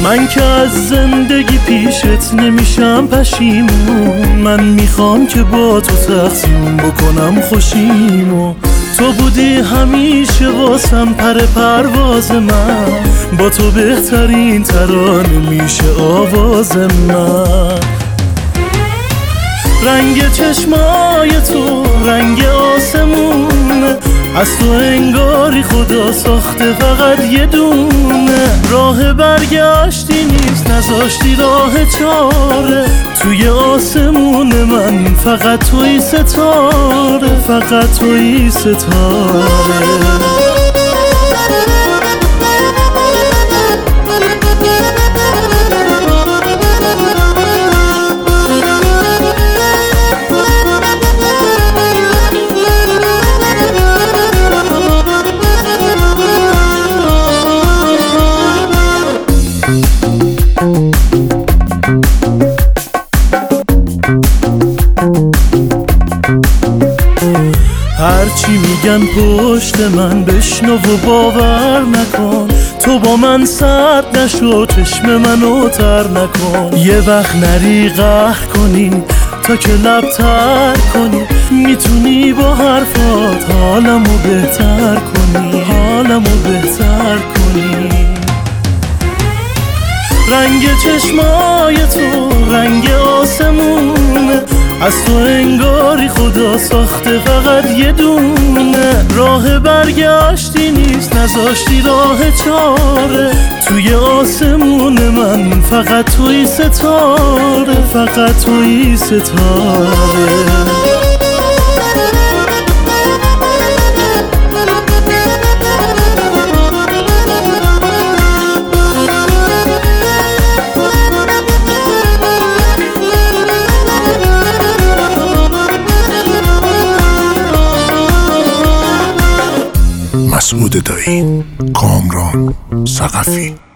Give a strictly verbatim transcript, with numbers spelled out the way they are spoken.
من که از زندگی پیشت نمیشم پشیمون، من میخوام که با تو تقسیم بکنم خوشیمو. تو بودی همیشه واسم پر پرواز من، با تو بهترین ترانه میشه آواز من. رنگ چشمای تو رنگ آسمونه، از تو انگاری خدا ساخته فقط یه دونه. راه برگشتی نیست نذاشتی راه چاره، توی آسمون من فقط توی ستاره، فقط توی ستاره. هرچی میگن پشت من بشنو و باور نکن، تو با من سرد نشو چشم منو تر نکن. یه وقت نری قهر کنی تا که لب تر کنی، میتونی با حرفات حالمو بهتر کنی، حالمو بهتر کنی. رنگ چشمای تو رنگ آسمونه، از تو انگاری خدا ساخته فقط یه دونه. راه برگشتی نیست نذاشتی راه چاره، توی آسمون من فقط توی ستاره، فقط توی ستاره. مسعود دایی، کامران ثقفی.